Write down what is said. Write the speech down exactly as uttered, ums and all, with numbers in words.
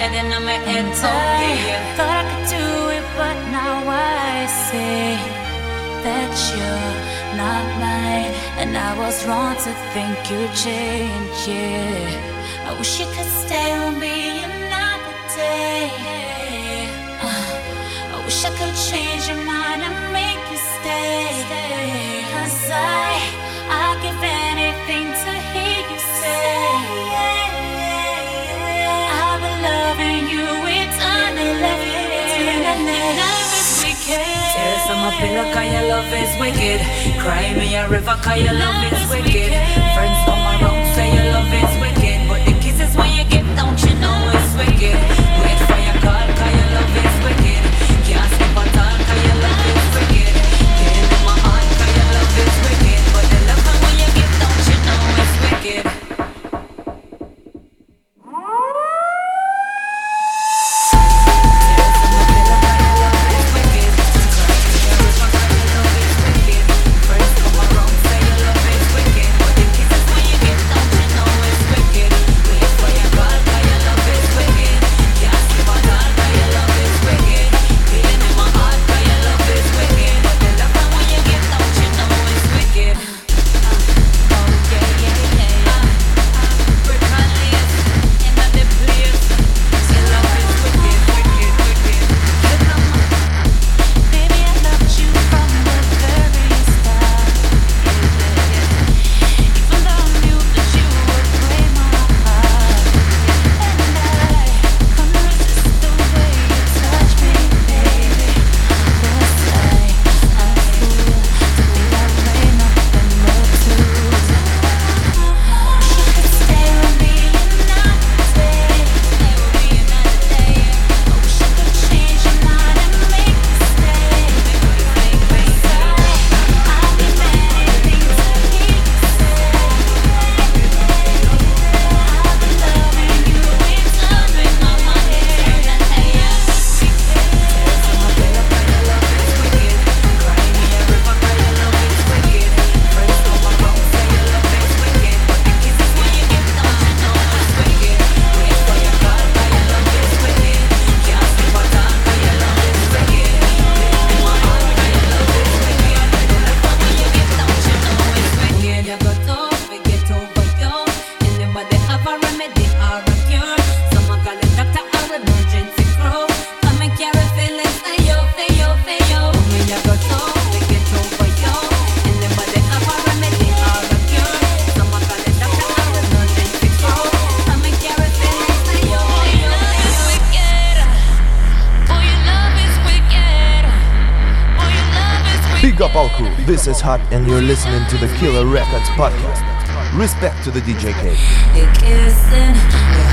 head and on my head. I thought I could do it, but now I see that you're not mine, and I was wrong to think you'd change. Yeah, I wish you could stay on me another day. Uh, I wish I could change your mind and make you stay. 'Cause I, I'd give anything to hear you say I've been loving you eternally. Tears on my pillow 'cause your love is wicked. Cry me a river 'cause your love is wicked. Friends come around say your love is wicked, but the kisses when you give, don't you know it's wicked. Wait for your call 'cause your love is wicked. Can't sleep at all 'cause your love is wicked. Get in my heart 'cause your love is wicked, but the love when you give, don't you know it's wicked. This is Hot, and you're listening to the Killer Records podcast. Respect to the D J K. You're kissing.